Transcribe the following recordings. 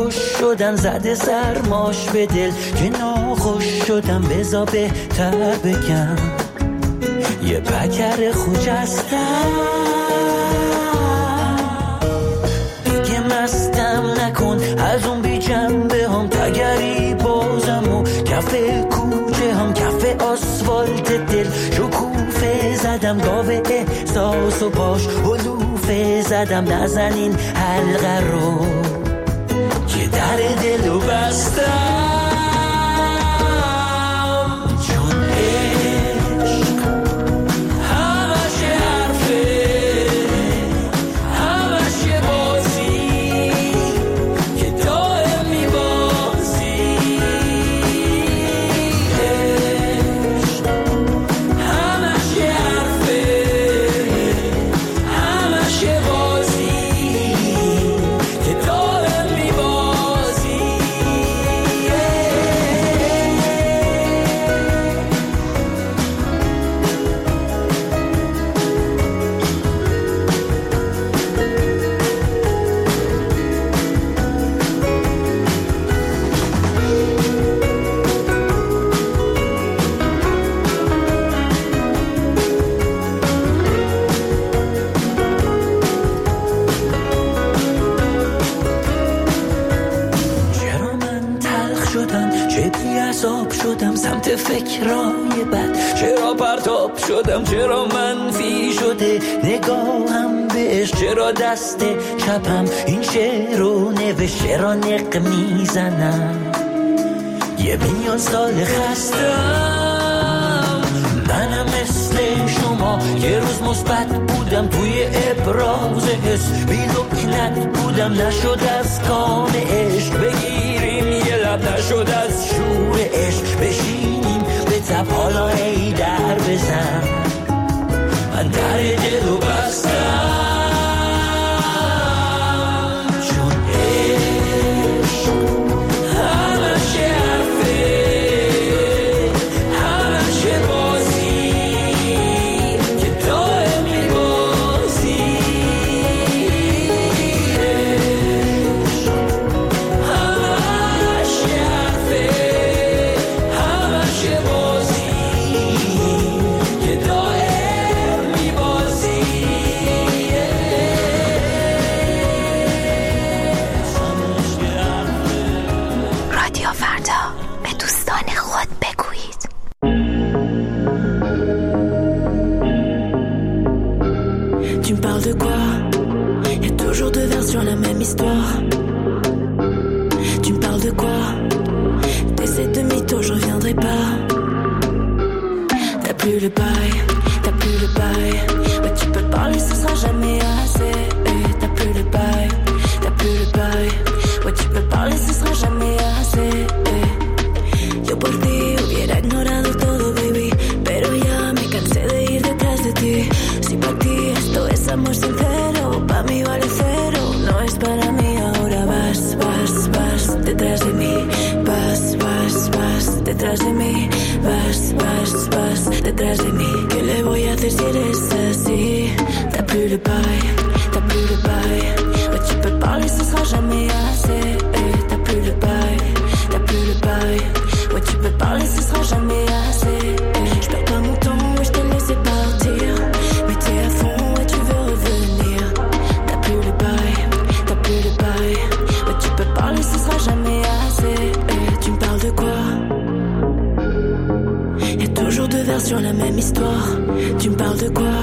خوش شدن زده سرماش به دل که ناخوش شدم بزا بهتر بگم یه پکر خوجستم دیگه مستم نکن از اون بی جنبه هم تگری بازم و کف کوچه هم کف آسفالت دل شکوفه زدم گاوه احساس و باش علوفه زدم نزن این حلقه رو که در دلو بستم فکرای بد چرا پرتاب شدم چرا منفی شده نگاهم بهش چرا دست چپم این شعر رو نوشت چرا نق میزنم یه میلیون سال خستم منم مثل شما یه روز مثبت بودم توی ابراز حس بی لکنت بودم نشد از کام عشق بگیریم یه لب نشد از شور عشق بشینیم به تب حالا ای در بزن من در دلو بستم چون عشق همش حرفه همش بازی که دائم میبازی عشق همش حرفه همش بازی که دائم میبازی رادیو فردا به دوستان خود بگویید. Tu me parles de quoi? Y'a toujours deux versions, la même histoire. Tu me parles de quoi? T'essaies de mytho, je reviendrai pas. T'as plus le bail, t'as plus le bail. Ouais, tu peux parler, ce sera jamais assez. T'as plus le bail, t'as plus le bail. Ouais, tu peux parler, ce sera jamais assez. Yo por ti hubiera ignorado todo, baby, pero ya me cansé de ir detrás de ti. Si para ti esto es amor sincero, pa' mí vale cero. No es para mí, ahora vas, vas, vas detrás de mí. Vas, vas, vas detrás de mí. Vas, vas, vas detrás de mí. ¿Qué le voy a hacer si eres así? T'as plus le bail, t'as plus le bail. Ouais, tu peux parler, ce sera jamais assez. T'as plus le bail, t'as plus le bail. Ouais, tu peux parler, ce sera jamais assez. J'perds pas mon temps, ouais, j't'ai laissé partir. Mais t'es à fond, ouais, tu veux revenir. T'as plus le bail, t'as plus le bail. Ouais, tu peux parler, ce sera jamais assez. Tu me parles de quoi? Y'a toujours deux versions, la même histoire. Tu me parles de quoi?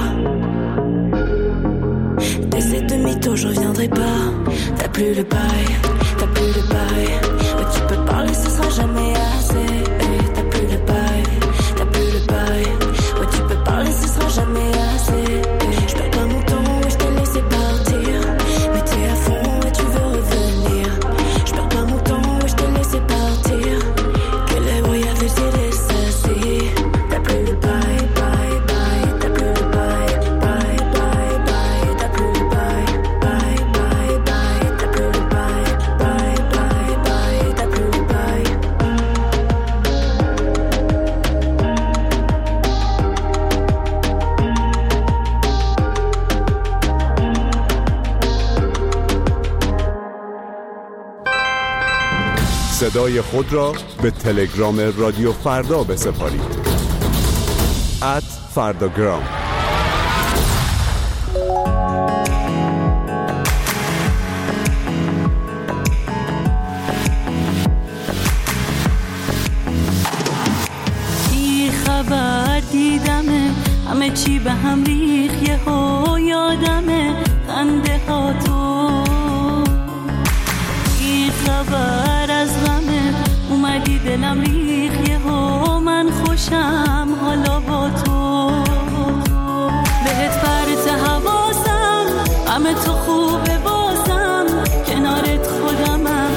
T'essaies de mytho, je reviendrai pas. T'as plus le bail, t'as plus le bail. Ouais, tu peux parler, ce sera jamais assez. T'as plus le bail, t'as plus le bail. Ouais, tu peux parler, ce sera jamais assez. J'perds pas mon temps, ouais, j't'ai laissé partir. Mais t'es à fond, ouais, tu veux revenir. J'perds pas mon temps, ouais, j't'ai laissé partir. Que le voy a hacer si eres así? T'as plus le bail, bail, bail. T'as plus le bail, bail, bail, bail. T'as plus le bail, bail, bail, bail. T'as plus le bail, صدای خود را به تلگرام رادیو فردا بسپارید. @فرداگرام. بی خبر دیدمه همه چی به هم ریخ، یهو یادمه خنده ها تو. بی خبر از غمه اومدی دلم ریخ، یهو من خوشم حالا با تو. بهت پرت حواسم، غم تو خوبه بازم، کنارت خودمم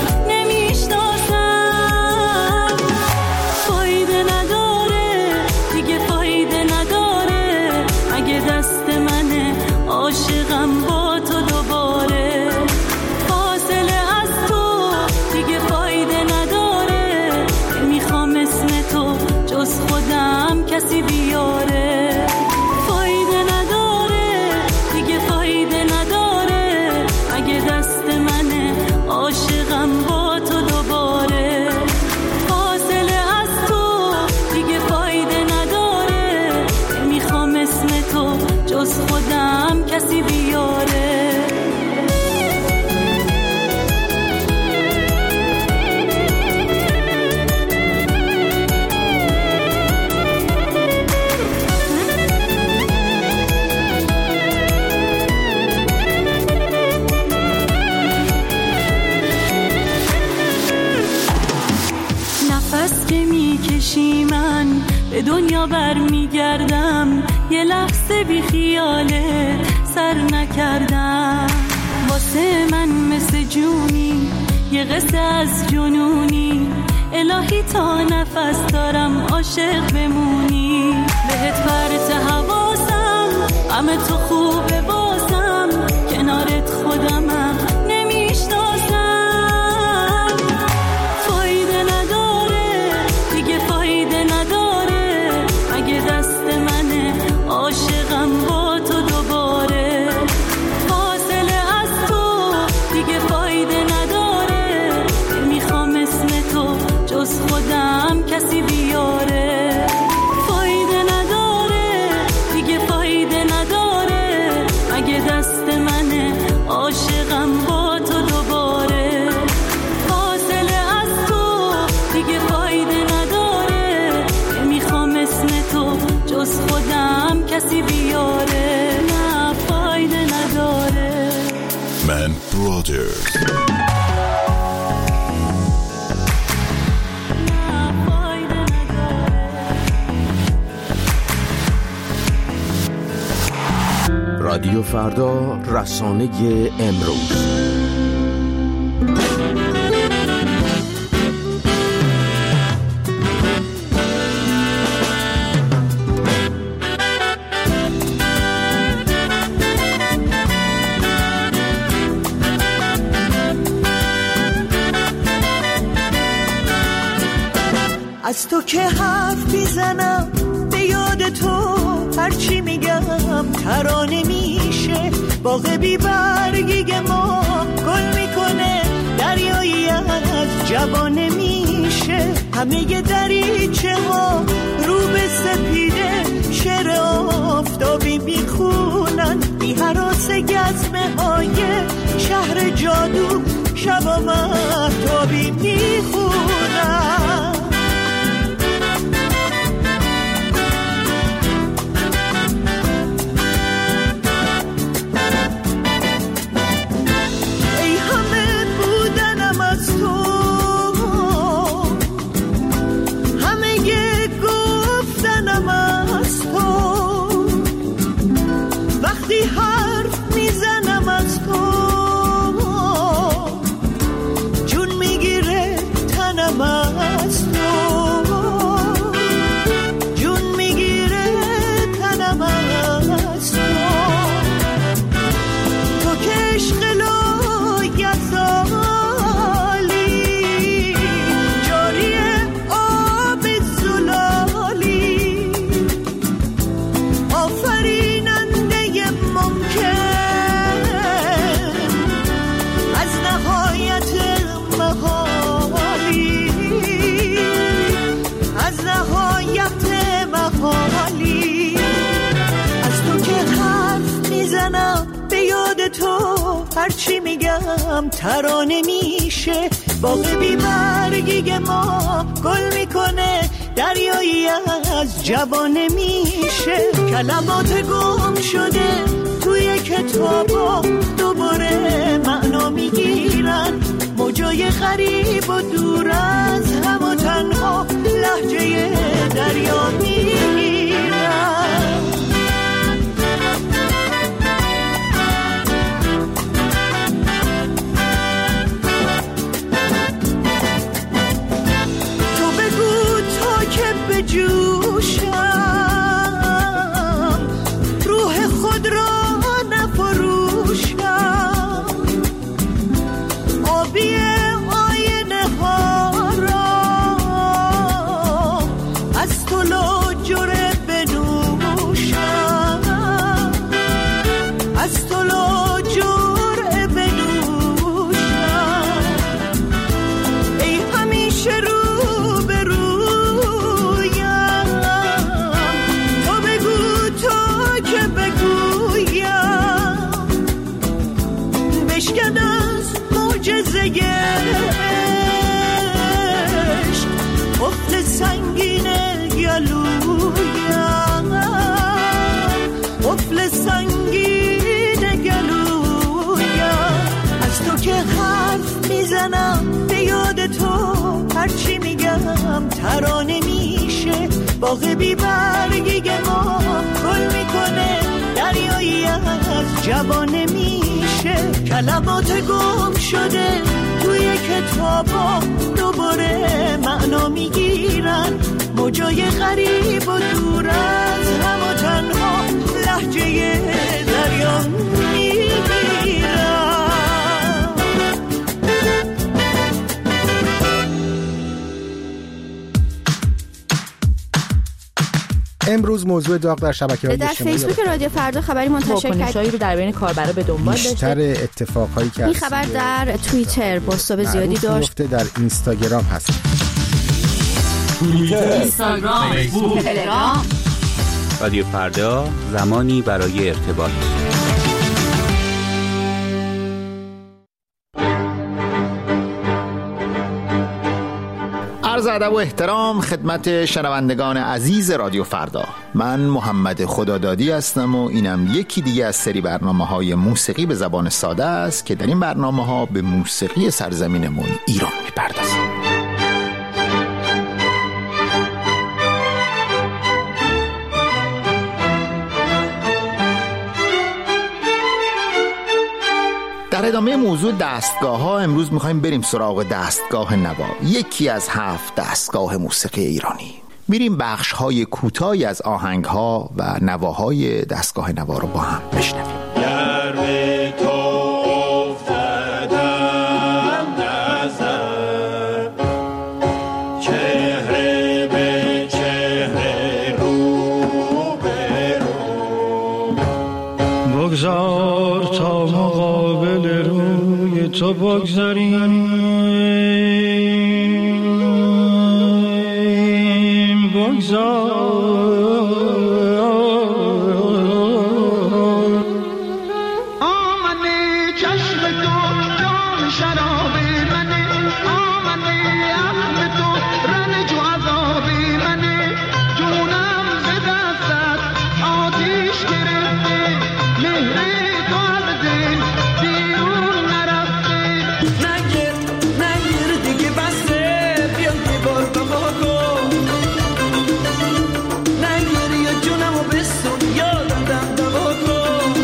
نمیشناسم. فایده نداره دیگه، فایده نداره، اگه دست منه عاشقم با تو دوباره. فاصله از تو دیگه فایده نداره، نمیخوام اسم تو جز خودم کسی بیاره. فایده نداره دیگه، فایده نداره، اگه دست منه عاشقم با تو دوباره. فاصله از تو دیگه فایده نداره، نمیخوام اسم تو جز خودم کسی بیاره. نفس که میکشی من به دنیا برمیگردم، یه لحظه بی خیالت سر نکردم. واسه من مثل جونی، یه قصه از جنونی، الهی تا نفس دارم عاشق بمونی. بهت پرت حواسم، غم تو خوبه بازم، کنارت خودمم نمیشناسم. فایده نداره دیگه، فایده نداره، اگه دست منه عاشقم با تو دوباره. فاصله از تو دیگه فایده نداره، نمیخوام اسم تو جز خودم کسی بیاره. فایده نداره دیگه، فایده نداره، اگه دست منه عاشقم با تو دوباره. فاصله از تو دیگه فایده نداره، نمیخوام اسم تو جز خودم کسی بیاره. نه فایده نداره. من برادرز. رادیو فردا، رسانه امروز. از تو که حرف میزنم به یاد تو، هرچی میگم ترانه میشه. باغ بی برگی ما گل میکنه، دریایی از جوانه میشه. همه دریچه ها رو به سپیده، شعر آفتابی میخونن، بی هراس گزمه های شهر جادو، شبا مهتابی میخونن. هرچی میگم ترانه میشه. باغ بی برگی ما گل میکنه، دریایی از جوانه میشه. کلمات گم شده توی کتابا دوباره معنا میگیرن، موجای غریب و دور از هم و تنها لهجه دریا میگیرن. تو بگو تا که بجوشم، روح خود را نفروشم، آبی آینه ها را از تو لاجره بنوشم، از تو لاجره بنوشم. ای همیشه رو به رویم، تو بگو تا که بگویم، بشکن از معجزه عشق قفل سنگین گلویم، قفل سنگین گلویم. از تو که حرف میزنم به یاد تو، هرچی میگم ترانه میشه. باغ بی برگی ما گل میکنه، دریایی از جوانه میشه. کلمات گم شده توی کتابا دوباره معنا میگیرن، موجای غریب و دور از هم و تنها لهجه دریا میگیرن. امروز موضوع داغ در شبکه‌های اجتماعی در فیسبوک رادیو فردا خبری منتشر کرد. واکنش‌هایی رو در بین کاربرا به دنبال داشته. بیشتر اتفاقایی که این خبر در توییتر بازتاب زیادی داشت. در اینستاگرام هست. توییتر، اینستاگرام، فیسبوک، تلگرام. رادیو فردا، زمانی برای ارتباط. عرض ادب و احترام خدمت شنوندگان عزیز رادیو فردا. من محمد خدادادی هستم و اینم یکی دیگه از سری برنامه‌های موسیقی به زبان ساده است که در این برنامه‌ها به موسیقی سرزمینمون ایران می‌پردازیم. در ادامه موضوع دستگاه ها امروز میخوایم بریم سراغ دستگاه نوا، یکی از 7 دستگاه موسیقی ایرانی. میریم بخش های کوتاهی از آهنگ ها و نواهای دستگاه نوا رو با هم بشنویم. بگذار تا مقابل روی تو بگذاریم، بگذار آمده چشم تو جام شراب منه، آمده عقل تو رنج و عذاب منه، جونم ز دستت آتیش گرفته، مهر تو از دل بیرون نرفته. نگیر دیگه بسته، بیا دیوار بابا کن، نگیر یا جونمو بسون، یادم دم دوا کن.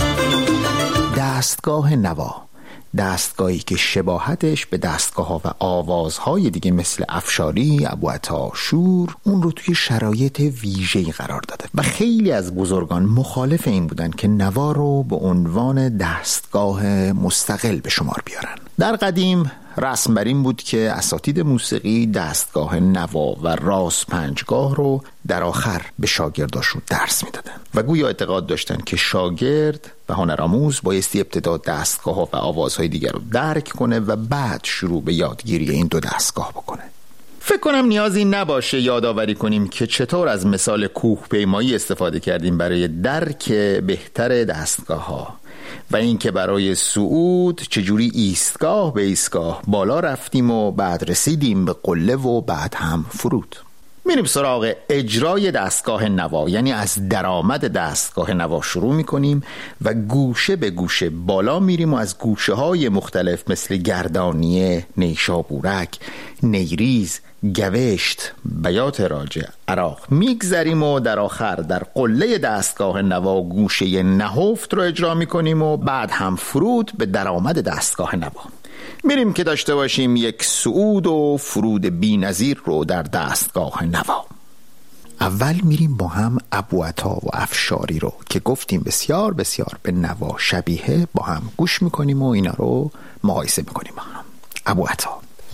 دستگاه نوا، دستگاهی که شباهتش به دستگاه‌ها و آوازهای دیگه مثل افشاری، ابوعطا، شور اون رو توی شرایط ویژه‌ای قرار داده و خیلی از بزرگان مخالف این بودن که نوا رو به عنوان دستگاه مستقل به شمار بیارن. در قدیم رسم بر این بود که اساتید موسیقی دستگاه نوا و راس پنجگاه رو در آخر به شاگرداشون درس میدادن و گویا اعتقاد داشتن که شاگرد و هنرآموز بایستی ابتدا دستگاه و آوازهای دیگر رو درک کنه و بعد شروع به یادگیری این دو دستگاه بکنه. فکر کنم نیازی نباشه یادآوری کنیم که چطور از مثال کوه پیمایی استفاده کردیم برای درک بهتر دستگاه ها. و اینکه برای صعود چجوری ایستگاه به ایستگاه بالا رفتیم و بعد رسیدیم به قله و بعد هم فرود. میریم سراغ اجرای دستگاه نوا، یعنی از درآمد دستگاه نوا شروع میکنیم و گوشه به گوشه بالا میریم و از گوشه های مختلف مثل گردانیه، نیشابورک، نیریز، گوشت، بیات راجع، عراق میگذریم و در آخر در قله دستگاه نوا گوشه نهفت رو اجرا میکنیم و بعد هم فرود به درآمد دستگاه نوا. میریم که داشته باشیم یک صعود و فرود بی‌نظیر رو در دستگاه نوا. اول میریم با هم ابوعطا و افشاری رو که گفتیم بسیار بسیار به نوا شبیه با هم گوش میکنیم و اینا رو مقایسه میکنیم با هم. ابوعطا: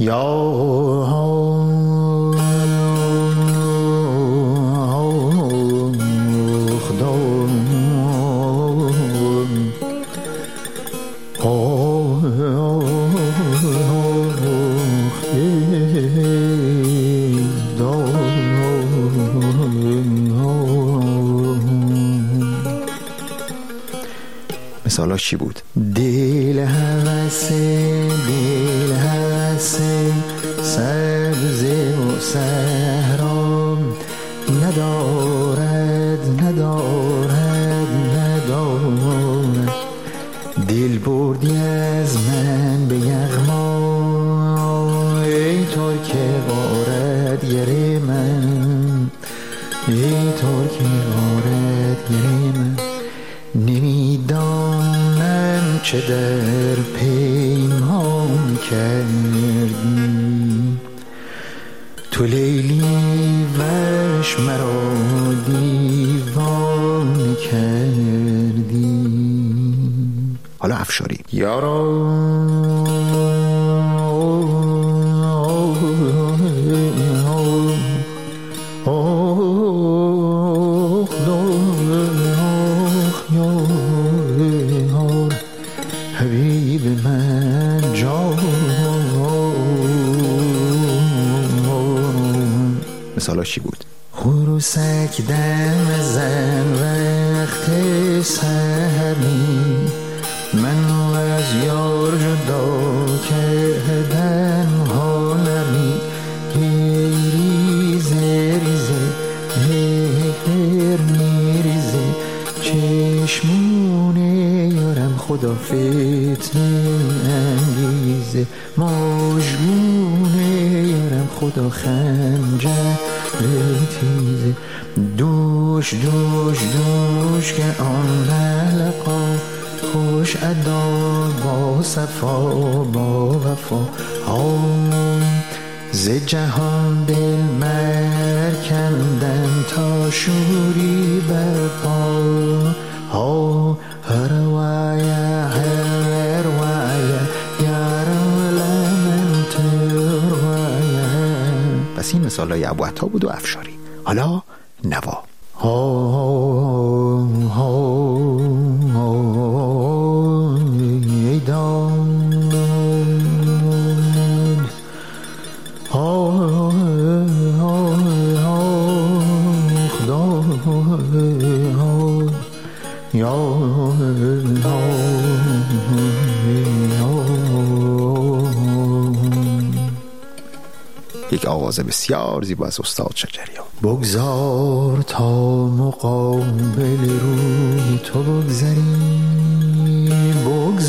مثالاش چی بود؟ دل هوسه سبز و صحرا ندارد دل بردی از من به یغما ای ترک بارد گر من نمیدانم چه در پیمان کردی تو لیلی وش مرا دیوان کردی. حالا افشاری: حبیب من جان. مثالاش چی بود؟ خروسک دم زن وقت سحری من از یار جدا کردن حالمی ریزه میریزه چشمونه یارم خدا فتنه انگیزه ماجگونه یارم خدا خنجر تیزه دوش که آن حلقا خوش ادا با صفا با وفا ز جهان دل مرکندن تا شوری برپا هر وایه پس این مثال های ابوعطا بود و افشاری. حالا نوا: یک آواز بسیار زیبا از استاد شجریان. بگذار تا مقابل روی تو بگذریم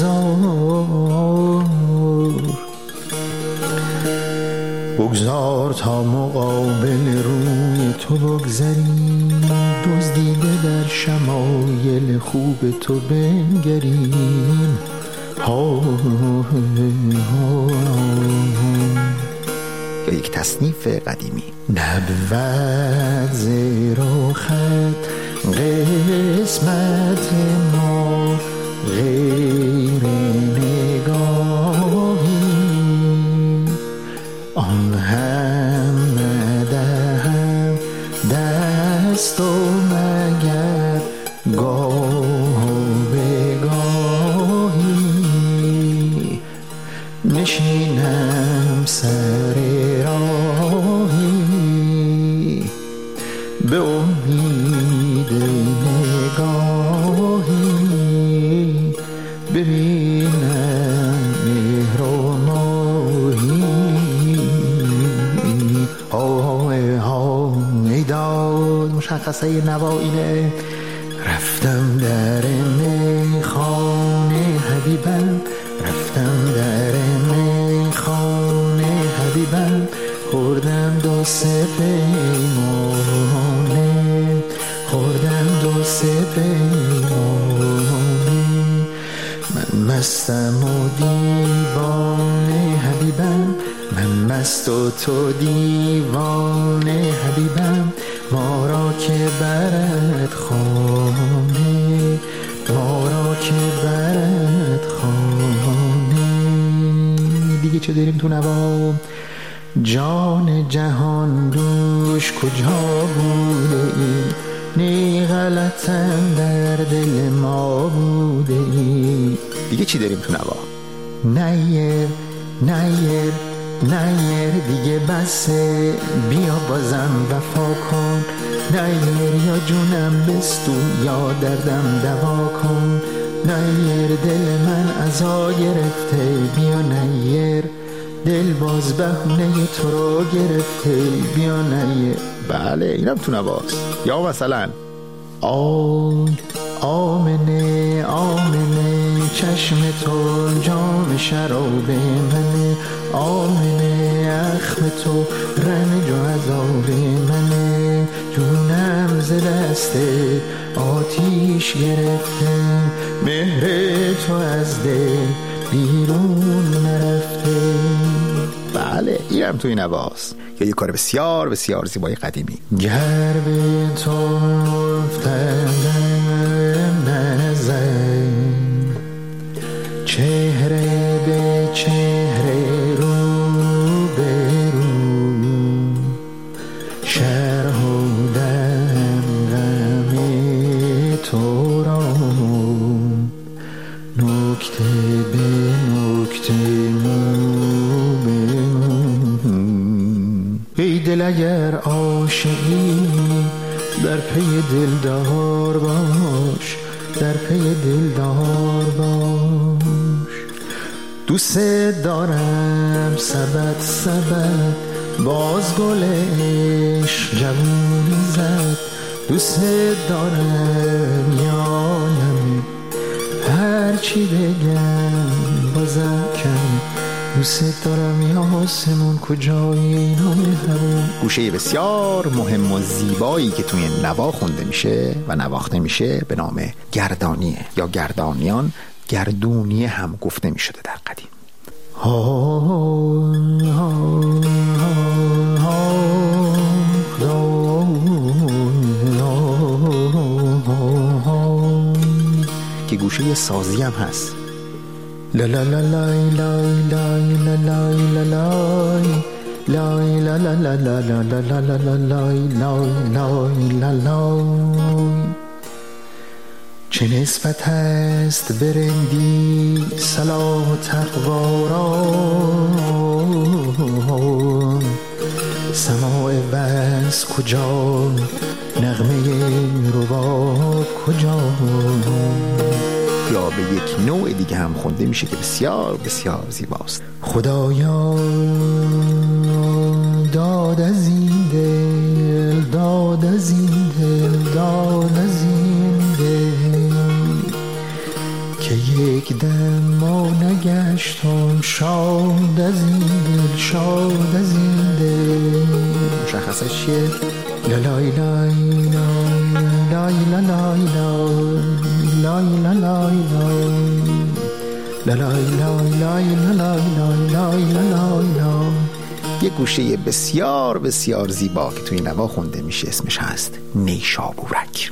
بگذار تا مقابل روی تو بگذریم دزدیده در شمایل خوب تو بنگریم یا یک تصنیف قدیمی: نبود زیر خط قسمت ما غیر نگاهی آن هم ندهم دست و مگر گاه به گاهی نشینم سر راهی به امید نگاهی مشخصه نوا اینه. رفتم در میخانه حبیبم، رفتم در میخانه حبیبم، خوردم دو سه پیمانه، خوردم دو سه پیمانه. من مستم و دیوانه حبیبم، من مست و تو دیوانه حبیبم، ما را که برد خانه، ما را که برد خانه. دیگه چه داریم تو نوا؟ جان جهان دوش کجا بوده ای؟ نی غلطم در دل ما بوده ای. دیگه چی داریم تو نوا؟ نیر نیر نیر دیگه بسه، بیا بازم وفا کن. نیر یا جونم بستون یا دردم دوا کن. نیر دل من عزا گرفته، بیا نیر دل باز بهونه تو رو گرفته، بیا نیر. بله اینم تو نواست. یا مثلا آمنه آمنه چشم تو جام شراب منه، آمنه اخم تو رنج و عذاب منه، جونم ز دست آتیش گرفته، مهر تو از دل بیرون نرفته. بله اینم توی نواست. یا یه کار بسیار بسیار زیبای قدیمی. گر به تو افتادم نظر، چهره به چهره رو به رو، شرحودم غم تو را، نکته به نکته ای دل اگر عاشقی در پی دلدار باش، در پی دلدار باش. دوست دارم سبت سبت باز گلش جوونی زد، دوست دارم یانم هرچی بگم بازم کم، دوست دارم یا آسمون کجای این همون. گوشه بسیار مهم و زیبایی که توی نوا خونده میشه و نواخته میشه به نام گردانیه یا گردانیان. گردونیه هم گفته میشده در قدیم. که گوشه سازی هم هست. لا لا لا لا لا لا لا لا لا لا لا لا لا لا لا لا. چه نسبت هست برندی صلاح و تقوا را، سماع وز کجا، نغمه رباب کجا. یا به یک نوع دیگه هم خونده میشه که بسیار بسیار زیباست. خدایا داد از این دل، داد از این دل، داد از این دل، که یک دم ما نگشتم شاد از این دل، شاد از این دل. مشخصه چیه؟ لالای لای لای لای لای لای لای لای لای. یه گوشه بسیار بسیار زیبا که توی نوا خونده میشه اسمش هست نیشابورک.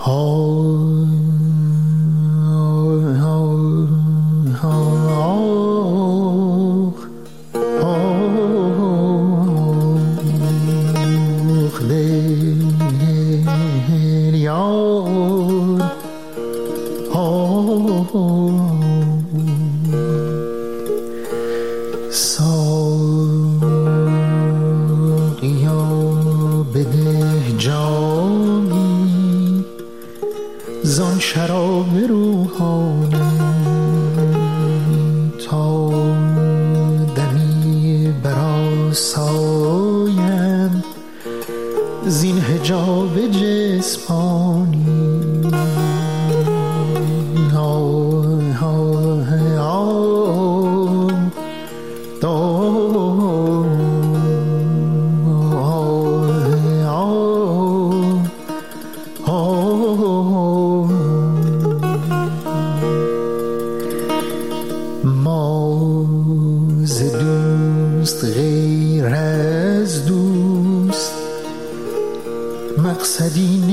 زان شراب روحانی تا دمی برآسایم، زین حجاب جسمانی مقصدی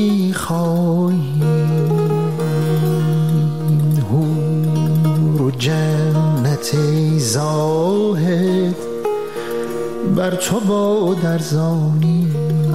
نمیخواهیم حور و جنت زاهد بر تو با درزانی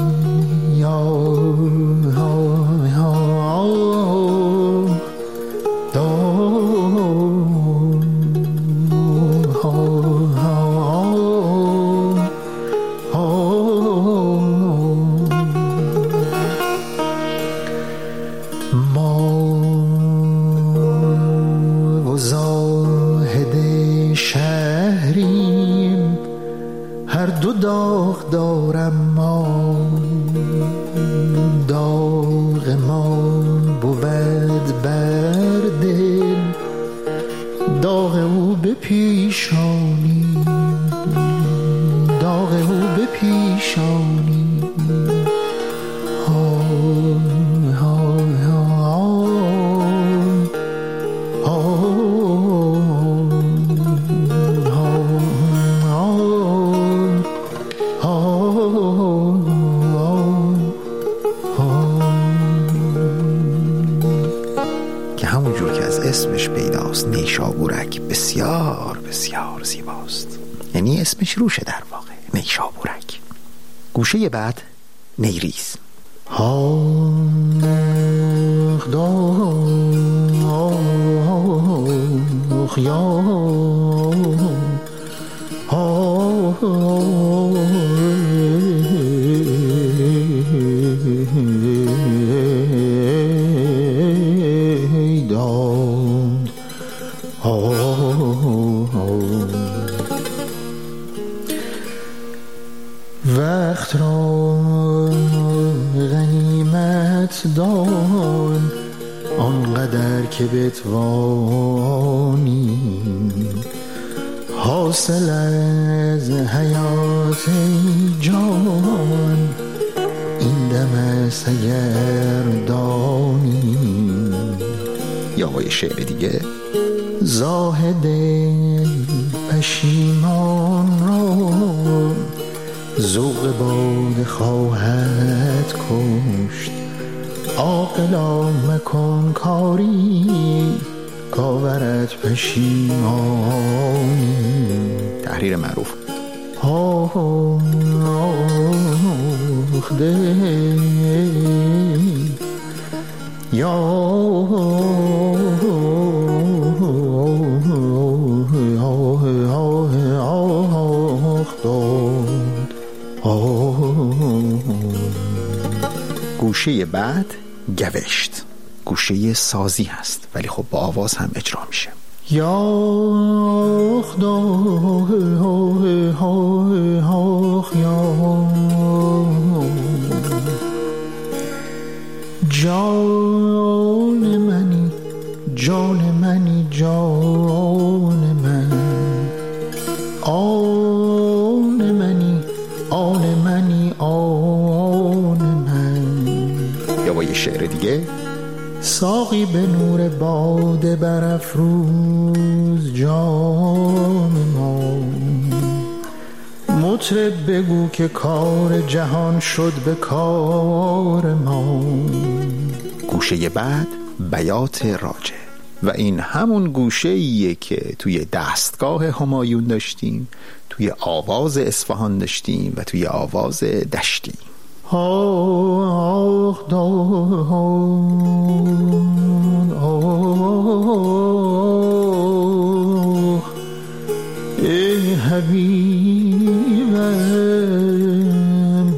داغ دارم ما داغ ما بود بر دل داغ او به پیشانی داغ او به پیشانی اسمش پیداست، نیشابورک بسیار بسیار زیباست. یعنی اسمش روشه در واقع، نیشابورک. گوشه بعد نیریز. وقت را غنیمت دان آنقدر که بتوانی حاصل از حیات جان این دم سگردانی. یا با یه شعر دیگه: زاهد پشیمان را ذوق باده خواهد کشت، عاقلا مکن کاری کاورت پشیمانی. تحریر معروف. گوشه بعد گوشت، گوشه سازی هست ولی خب با آواز هم اجرا میشه. یا خدا جان منی جان منی جان من، آن منی آن منی آن من. یا با یه شعر دیگه: ساقی به نور باده برافروز جام ما، مطرب بگو که کار جهان شد به کار ما. گوشه بعد بیات راجع، و این همون گوشه ایه که توی دستگاه همایون داشتیم، توی آواز اصفهان داشتیم و توی آواز دشتی. آخ دان آخ ای حبیبم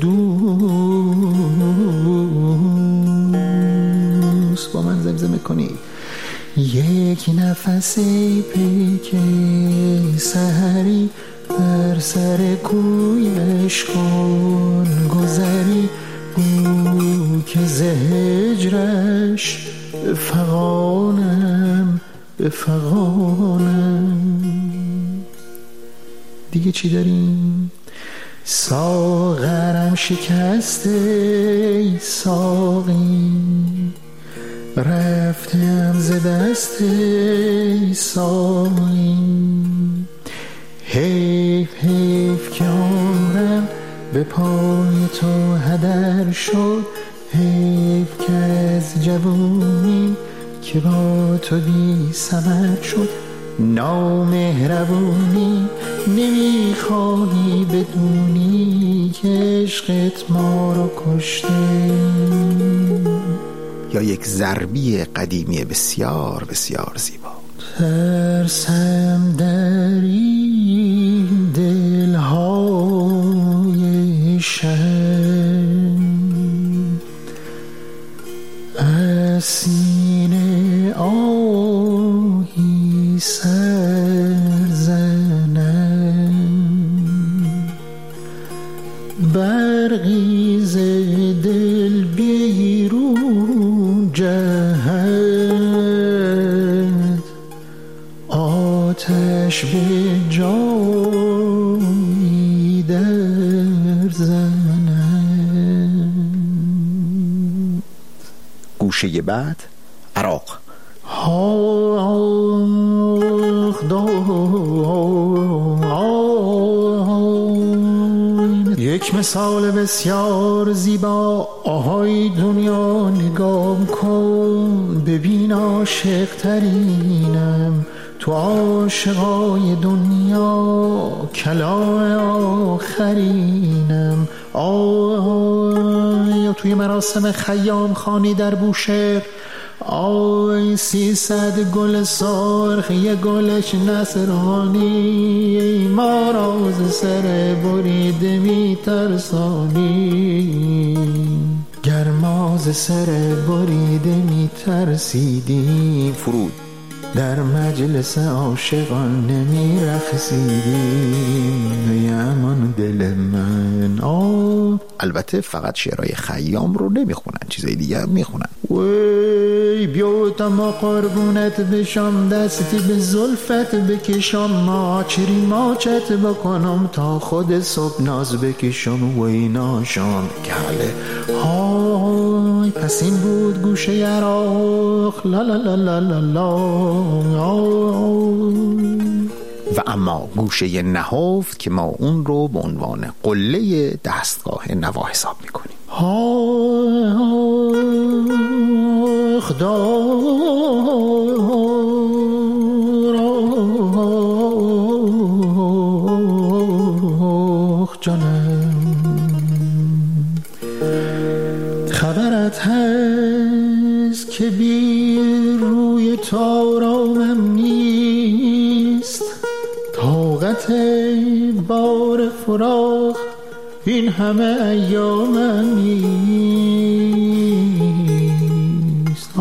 دوست. با من زمزمه کنی: یک نفس پیک سحری در سر کویش کن گذری، کو که زهجرش به فغانم. دیگه چی داریم؟ ساغرم شکسته ساقی، رفتم ز دست ساقی. حیف که عمرم به پای تو هدر شد، حیف که از جوانی که با تو بی ثمر شد. نامهربونی نمیخوانی بدونی که عشقت ما رو کشته. یا یک ضربی قدیمی بسیار بسیار زیبا. ترسم در این دلهای شهر، از سینه آهی سر زنم، برقی ز دل بیرون جهد، آتش به جایی در زنم. گوشه بعد عراق. یک مثال بسیار زیبا. آهای دنیا نگاه کن، ببین عاشق ترینم تو عاشقای دنیا، کلام آخرینم. یا توی مراسم خیام خانی در بوشهر، آی 300 گل سرخ یه گلش نصرانی، ما راز سر بریده میترسانی. گرماز سر بریده میترسیدی، فرود در مجلس عاشقان نمیرخصیدیم، ای امان دل من. البته فقط شعرهای خیام رو نمیخونن، چیزای دیگه هم میخونن. وی بیا تا ما قربونت بشم، دستی به زلفت بکشم، ماچری ماچت بکنم تا خود صبح ناز بکشم. وی ناشام گله های. پس این بود گوشه عراق. لا لا لا لا لا لا. و اما گوشه نهفت که ما اون رو به عنوان قله دستگاه نوا حساب میکنیم. جانم خبرت هست که بی روی تارامم نیست، طاقت بار فراق این همه ایامم نیست.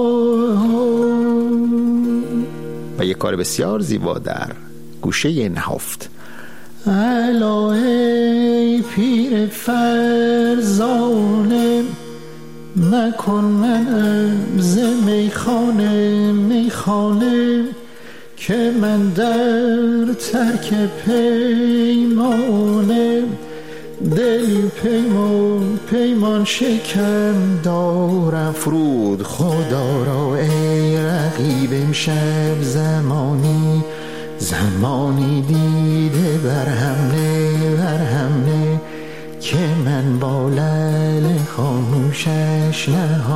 و یک کار بسیار زیبا در گوشه نهفت. الا ای پیر فرزانه، مکن منم ز میخانه که من در ترک پیمانه، دلی پیمان شکم دارم. فرود خدا را ای رقیب امشب، زمانی دیده برهم که من با لعل خاموشش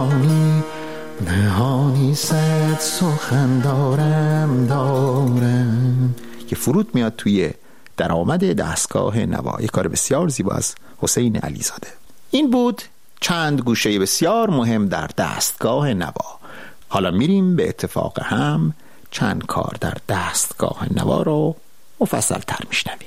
نهانی صد سخن دارم. که فرود میاد توی درآمد دستگاه نوا. یک کار بسیار زیبا از حسین علیزاده. این بود چند گوشه بسیار مهم در دستگاه نوا. حالا میریم به اتفاق هم چند کار در دستگاه نوا رو مفصل تر میشنویم.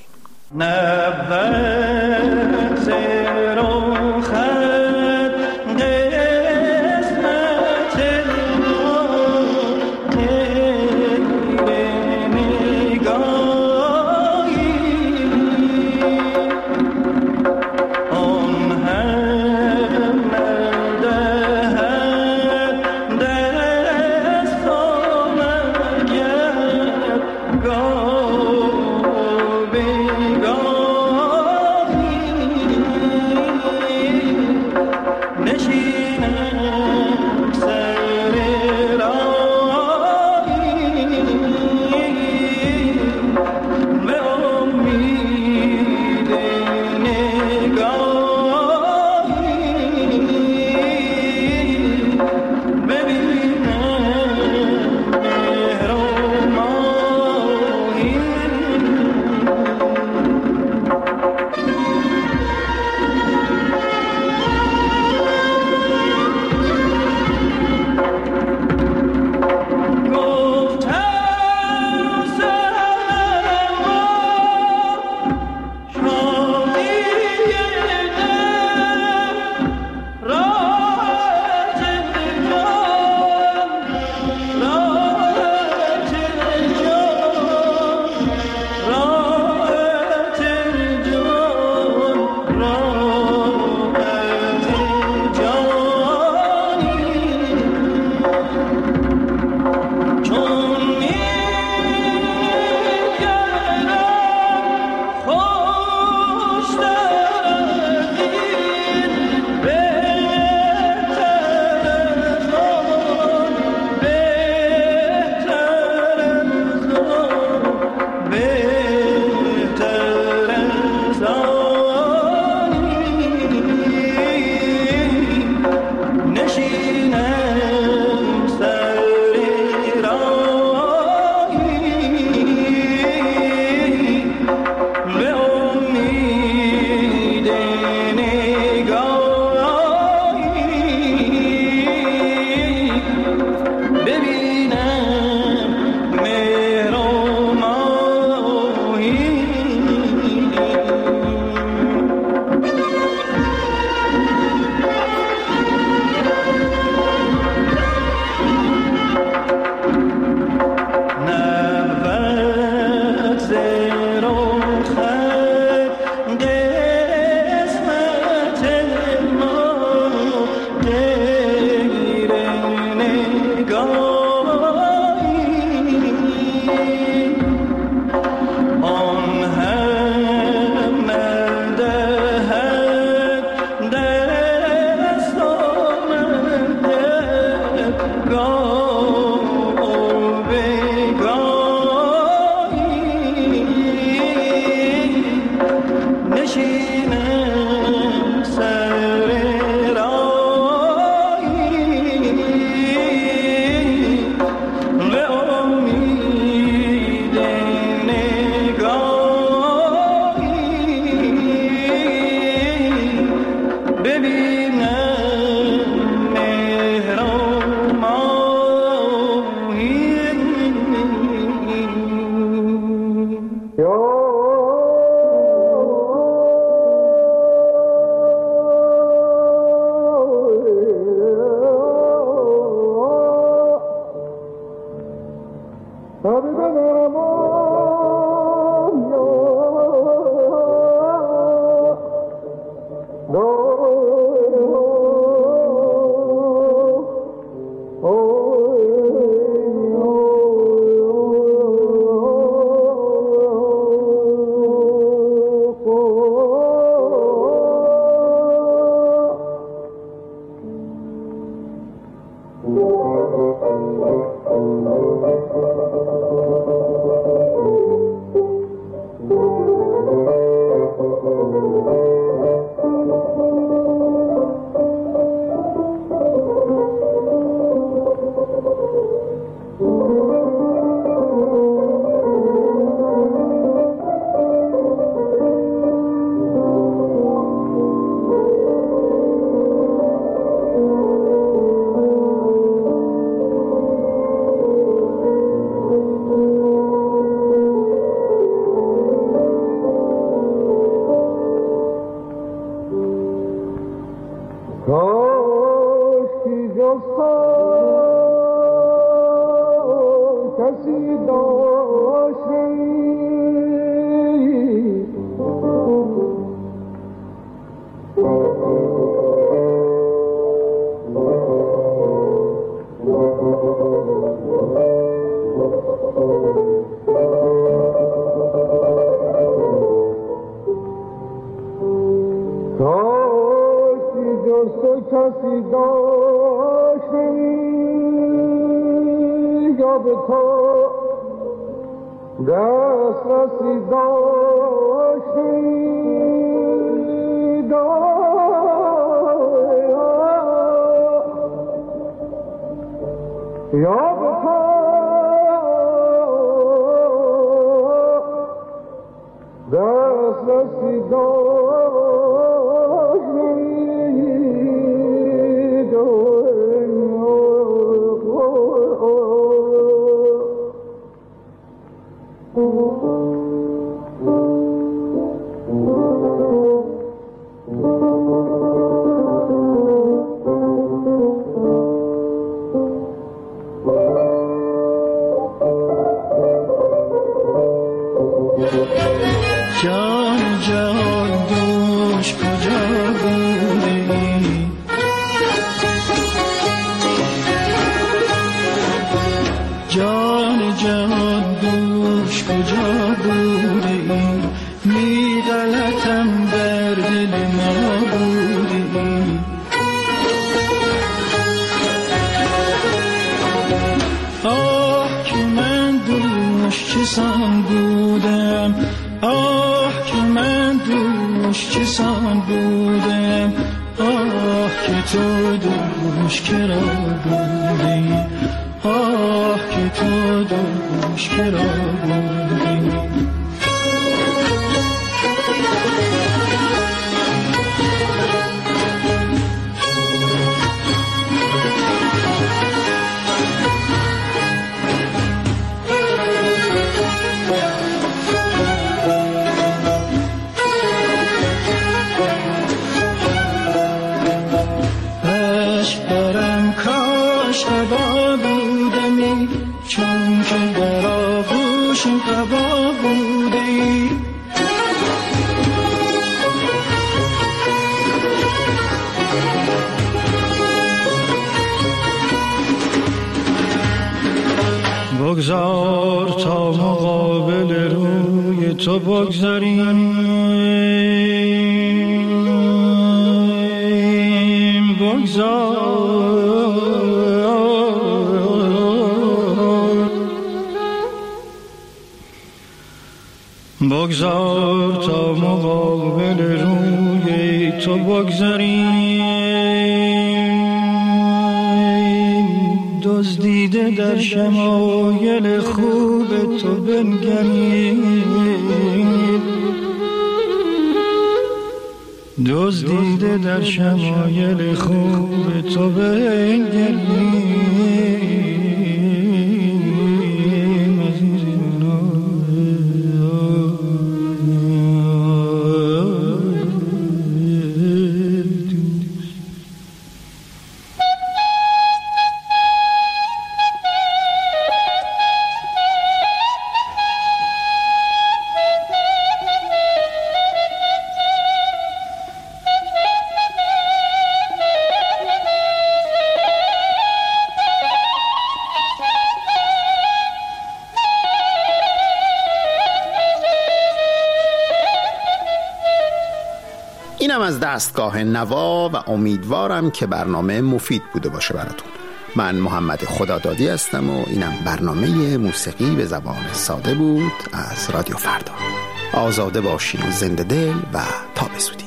بگذار تا مقابل روی تو بگذاریم، بگذار تا مقابل روی تو بگذاریم، دزدیده در شمایل خوب تو بنگریم، دزدیده در شمایل خوب تو بنگریم. اینم از دستگاه نوا و امیدوارم که برنامه مفید بوده باشه براتون. من محمد خدادادی هستم و اینم برنامه موسیقی به زبان ساده بود از رادیو فردا. آزاده باشین و زنده دل و تا به زودی.